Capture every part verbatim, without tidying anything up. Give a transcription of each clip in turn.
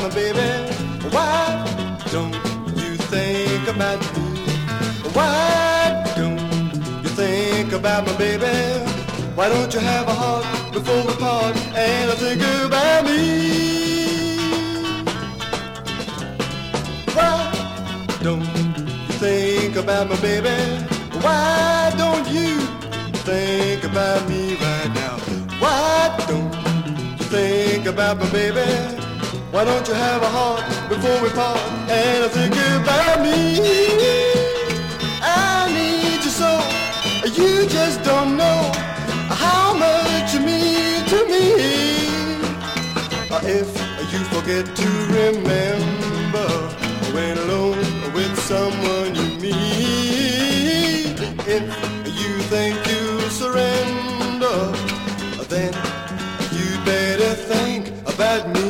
my baby? Why don't you think about me? Why don't you think about my baby? Why don't you have a heart before we part and think about me? Why don't you think about my baby? Why don't you think about me right now? Why don't you think about my baby? Why don't you have a heart before we part and think about me? I need you so, you just don't know how much you mean to me. If you forget to remember when alone with someone you meet, if you think you'll surrender, then you'd better think about me.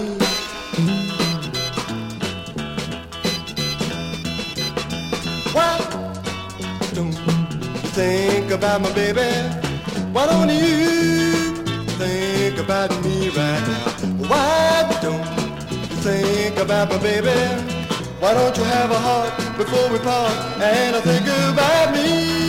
Why don't you think about my baby? Why don't you think about me right now? Why don't you think about my baby? Why don't you have a heart before we part and think about me?